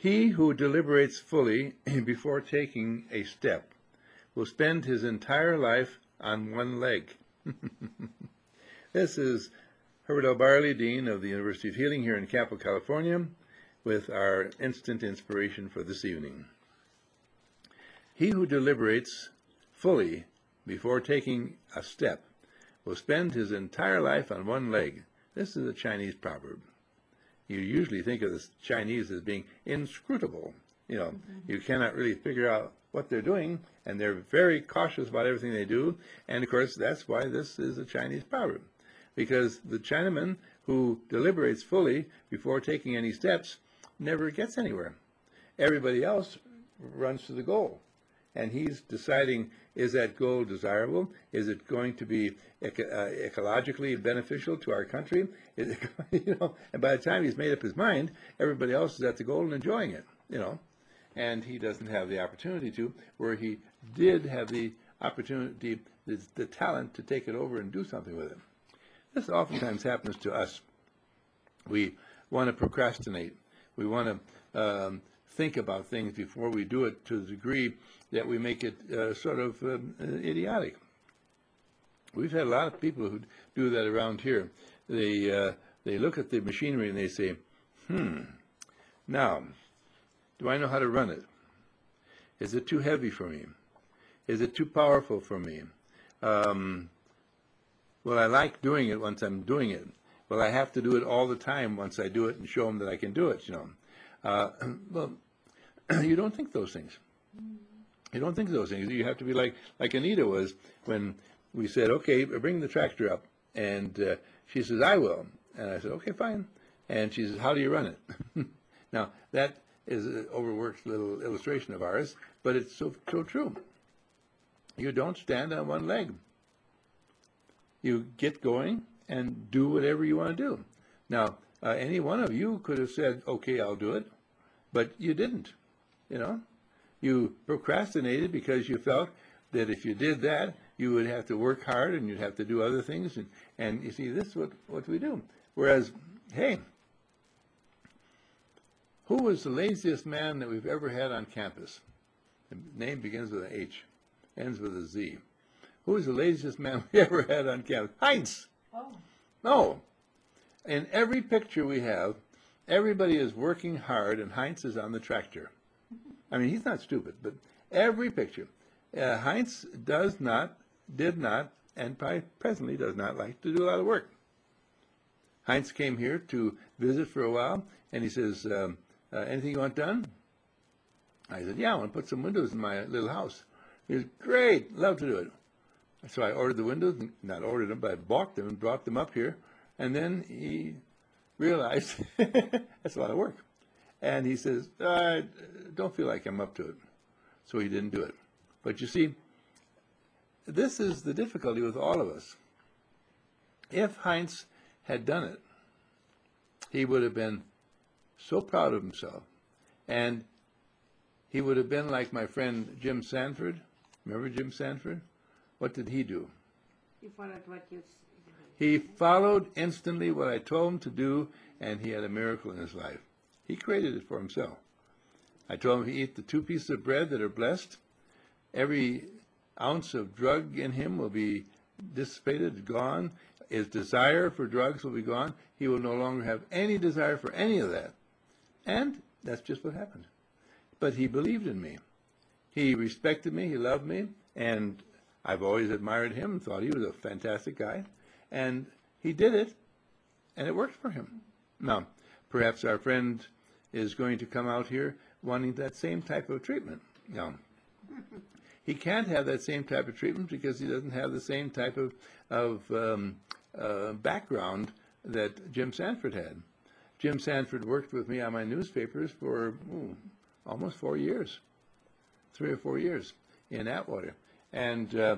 He who deliberates fully before taking a step will spend his entire life on one leg. This is Herbert L. Barley, Dean of the University of Healing here in Capel, California, with our instant inspiration for this evening. He who deliberates fully before taking a step will spend his entire life on one leg. This is a Chinese proverb. You usually think of the Chinese as being inscrutable. You cannot really figure out what they're doing, and they're very cautious about everything they do. And of course, that's why this is a Chinese proverb, because the Chinaman who deliberates fully before taking any steps never gets anywhere. Everybody else runs to the goal, and he's deciding, is that goal desirable? Is it going to be ecologically beneficial to our country? Is it, and by the time he's made up his mind, everybody else is at the goal and enjoying it, and he doesn't have the opportunity to, where he did have the opportunity, the talent to take it over and do something with it. This oftentimes happens to us. We want to procrastinate. We want to think about things before we do it to the degree that we make it sort of idiotic. We've had a lot of people who do that around here. They look at the machinery and they say, now, do I know how to run it? Is it too heavy for me? Is it too powerful for me? Well, I like doing it once I'm doing it. Well, I have to do it all the time once I do it and show them that I can do it, Well, you don't think those things. You don't think those things. You have to be like Anita was when we said, okay, bring the tractor up. And she says, I will. And I said, okay, fine. And she says, how do you run it? Now, that is an overworked little illustration of ours, but it's so true. You don't stand on one leg. You get going and do whatever you want to do. Now, any one of you could have said, okay, I'll do it, but you didn't, You procrastinated because you felt that if you did that, you would have to work hard and you'd have to do other things. And you see, this is what we do. Whereas, hey, who was the laziest man that we've ever had on campus? The name begins with an H, ends with a Z. Who was the laziest man we ever had on campus? Heinz. Oh. No. In every picture we have, everybody is working hard and Heinz is on the tractor. I mean, he's not stupid, but every picture. Heinz did not, and probably presently does not like to do a lot of work. Heinz came here to visit for a while, and he says, anything you want done? I said, yeah, I want to put some windows in my little house. He said, great, love to do it. So I ordered the windows, not ordered them, but I bought them and brought them up here. And then he realized that's a lot of work. And he says, I don't feel like I'm up to it. So he didn't do it. But you see, this is the difficulty with all of us. If Heinz had done it, he would have been so proud of himself. And he would have been like my friend Jim Sanford. Remember Jim Sanford? What did he do? He followed what you said. He followed instantly what I told him to do, and he had a miracle in his life. He created it for himself. I told him he eat the 2 pieces of bread that are blessed. Every ounce of drug in him will be dissipated, gone. His desire for drugs will be gone. He will no longer have any desire for any of that. And that's just what happened. But he believed in me. He respected me. He loved me. And I've always admired him and thought he was a fantastic guy. And he did it, and it worked for him. Now, perhaps our friend is going to come out here wanting that same type of treatment. Now, he can't have that same type of treatment because he doesn't have the same type of background that Jim Sanford had. Jim Sanford worked with me on my newspapers for almost 4 years, 3 or 4 years in Atwater. And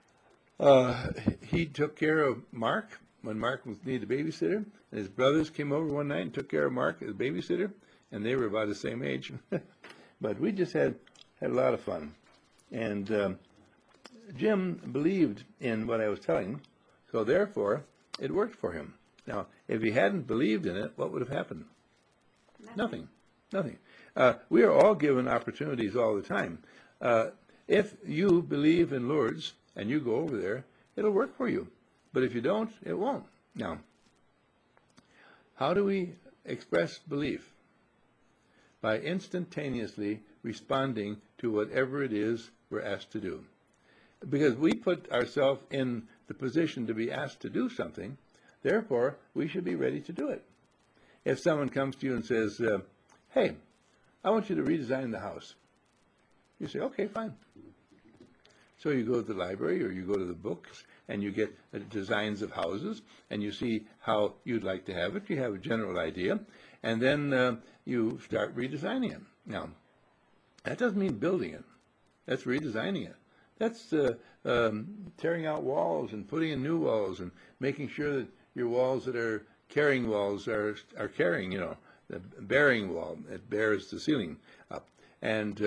he took care of Mark when Mark needed a babysitter. And his brothers came over one night and took care of Mark as a babysitter, and they were about the same age. But we just had a lot of fun. And Jim believed in what I was telling him, so therefore it worked for him. Now, if he hadn't believed in it, what would have happened? Nothing. Nothing. We are all given opportunities all the time. If you believe in Lourdes and you go over there, it'll work for you. But if you don't, it won't. Now, how do we express belief? By instantaneously responding to whatever it is we're asked to do. Because we put ourselves in the position to be asked to do something, therefore we should be ready to do it. If someone comes to you and says, hey, I want you to redesign the house, you say, okay, fine. So you go to the library or you go to the books and you get designs of houses and you see how you'd like to have it. You have a general idea, and then you start redesigning it. Now, that doesn't mean building it. That's redesigning it. That's tearing out walls and putting in new walls and making sure that your walls that are carrying walls are carrying, the bearing wall that bears the ceiling up. And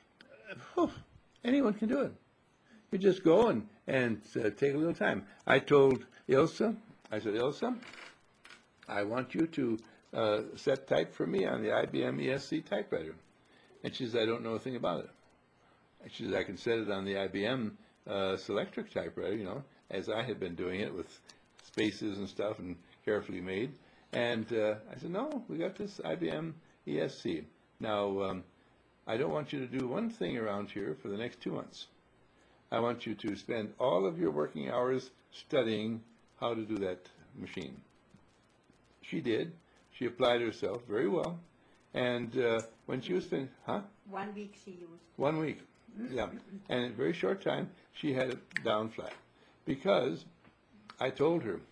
anyone can do it. You just go and take a little time. I told Ilsa, I said, Ilsa, I want you to set type for me on the IBM ESC typewriter. And she says, I don't know a thing about it. She says, I can set it on the IBM Selectric typewriter, as I had been doing it with spaces and stuff and carefully made. And I said, no, we got this IBM ESC. Now, I don't want you to do one thing around here for the next 2 months. I want you to spend all of your working hours studying how to do that machine. She did. She applied herself very well. And when she was finished, 1 week she used. 1 week, yeah. And in a very short time, she had it down flat. Because I told her,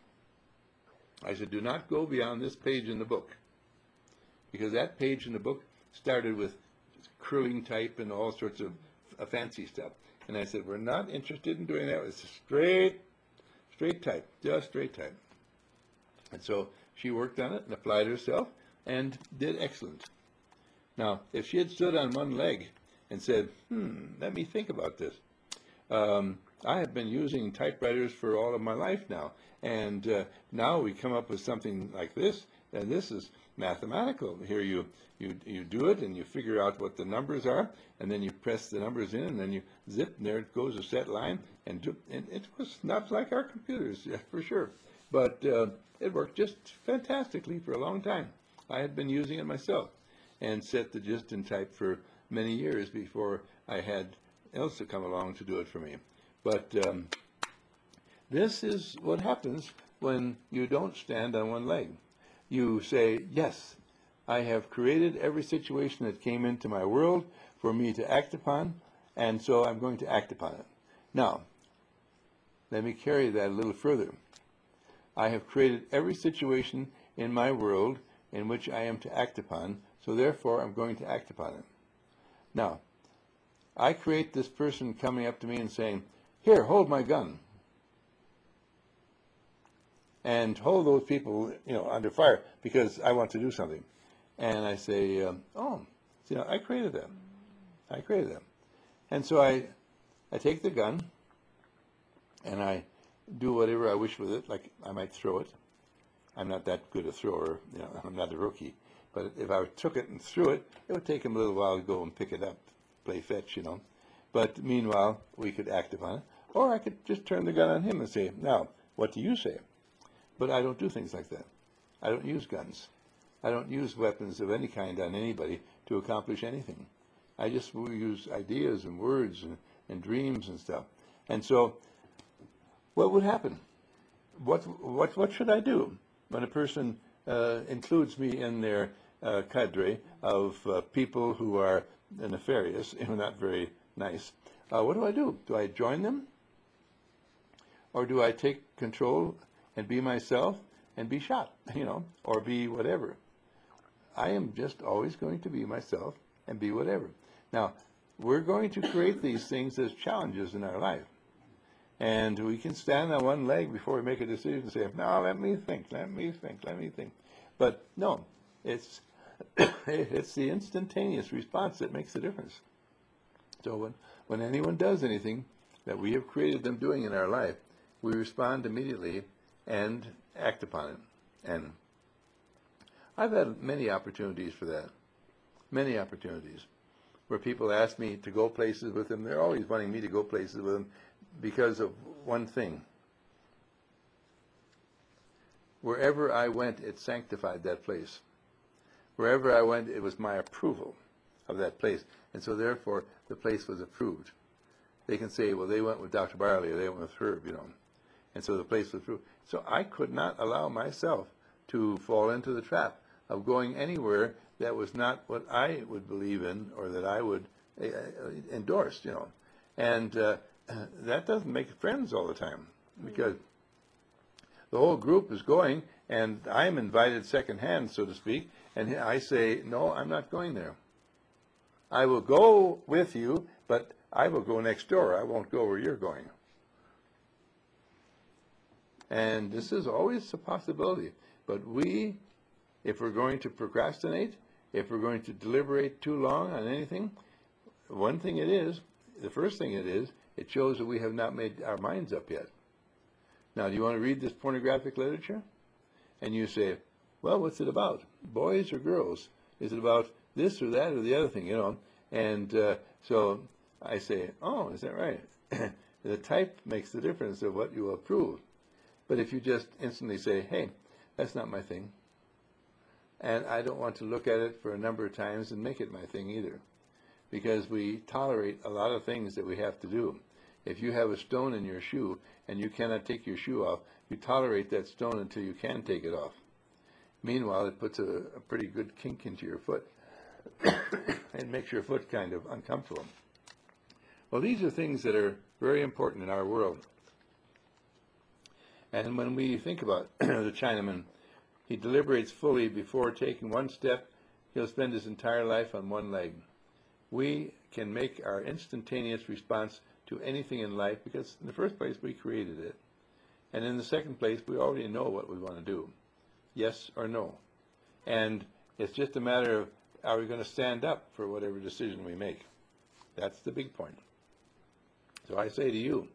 I said, do not go beyond this page in the book. Because that page in the book started with curling type and all sorts of fancy stuff. And I said, we're not interested in doing that. It's straight type, just straight type. And so she worked on it and applied herself and did excellent. Now, if she had stood on one leg and said, let me think about this. I have been using typewriters for all of my life now. And now we come up with something like this, and this is mathematical. Here you do it, and you figure out what the numbers are, and then you press the numbers in, and then you zip, and there it goes, a set line. And it was not like our computers, yeah, for sure. But it worked just fantastically for a long time. I had been using it myself and set the gist in type for many years before I had Elsa come along to do it for me. But this is what happens when you don't stand on one leg. You say, yes, I have created every situation that came into my world for me to act upon, and so I'm going to act upon it. Now, let me carry that a little further. I have created every situation in my world in which I am to act upon, so therefore I'm going to act upon it. Now, I create this person coming up to me and saying, here, hold my gun. And hold those people, under fire because I want to do something. And I say, I created them. I created them. And so I take the gun and I do whatever I wish with it, like I might throw it. I'm not that good a thrower, I'm not a rookie. But if I took it and threw it, it would take him a little while to go and pick it up, play fetch, But meanwhile, we could act upon it. Or I could just turn the gun on him and say, now, what do you say? But I don't do things like that. I don't use guns. I don't use weapons of any kind on anybody to accomplish anything. I just use ideas and words and dreams and stuff. And so, what would happen? What should I do when a person includes me in their cadre of people who are nefarious, not very nice? What do? Do I join them? Or do I take control and be myself and be shot, or be whatever? I am just always going to be myself and be whatever. Now, we're going to create these things as challenges in our life. And we can stand on one leg before we make a decision and say, no, let me think. But no, it's it's the instantaneous response that makes the difference. So when anyone does anything that we have created them doing in our life, we respond immediately and act upon it. And I've had many opportunities for that. many opportunities where people ask me to go places with them. They're always wanting me to go places with them because of one thing. Wherever I went, it sanctified that place. Wherever I went, it was my approval of that place. And so therefore, the place was approved. They can say, well, they went with Dr. Barley, or they went with Herb, And so the place was approved. So I could not allow myself to fall into the trap of going anywhere that was not what I would believe in or that I would endorse, And that doesn't make friends all the time, because the whole group is going, and I'm invited secondhand, so to speak, and I say, no, I'm not going there. I will go with you, but I will go next door. I won't go where you're going. And this is always a possibility. But we, if we're going to procrastinate, if we're going to deliberate too long on anything, one thing it is, the first thing it is, it shows that we have not made our minds up yet. Now, do you want to read this pornographic literature? And you say, well, what's it about? Boys or girls? Is it about this or that or the other thing, And so I say, oh, is that right? The type makes the difference of what you approve. But if you just instantly say, hey, that's not my thing, and I don't want to look at it for a number of times and make it my thing either, because we tolerate a lot of things that we have to do. If you have a stone in your shoe and you cannot take your shoe off, you tolerate that stone until you can take it off. Meanwhile, it puts a pretty good kink into your foot and makes your foot kind of uncomfortable. Well, these are things that are very important in our world. And when we think about the Chinaman, he deliberates fully before taking one step. He'll spend his entire life on one leg. We can make our instantaneous response to anything in life because, in the first place, we created it. And in the second place, we already know what we want to do. Yes or no. And it's just a matter of, are we going to stand up for whatever decision we make? That's the big point. So I say to you,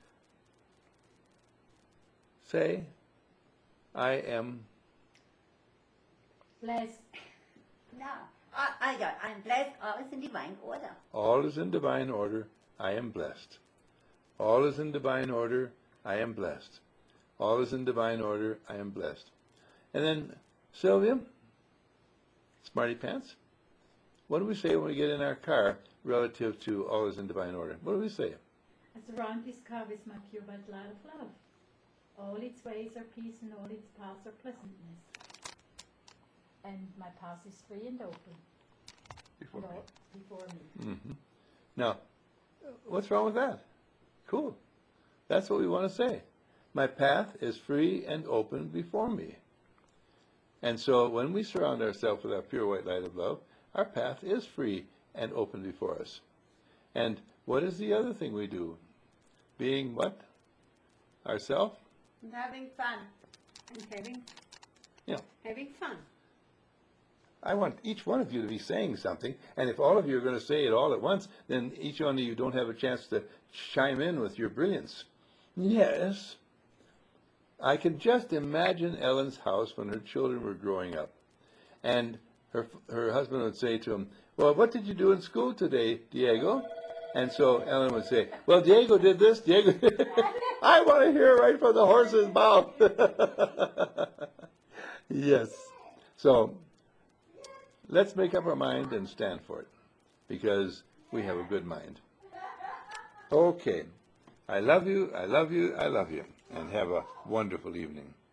say, I am Blessed. No. I'm blessed. All is in divine order. All is in divine order, I am blessed. All is in divine order, I am blessed. All is in divine order, I am blessed. And then, Sylvia, Smarty Pants, what do we say when we get in our car relative to all is in divine order? What do we say? I surround this car with my pure white light of love. All its ways are peace and all its paths are pleasantness. And my path is free and open. Before me. Before me. Mm-hmm. Now, what's wrong with that? Cool. That's what we want to say. My path is free and open before me. And so when we surround ourselves with our pure white light of love, our path is free and open before us. And what is the other thing we do? Being what? Ourself? And having fun. And having fun. I want each one of you to be saying something, and if all of you are going to say it all at once, then each one of you don't have a chance to chime in with your brilliance. Yes. I can just imagine Ellen's house when her children were growing up. And her husband would say to him, well, what did you do in school today, Diego? And so Ellen would say, well, Diego did this, Diego did I want to hear right from the horse's mouth. Yes. So let's make up our mind and stand for it, because we have a good mind. Okay. I love you, I love you, I love you. And have a wonderful evening.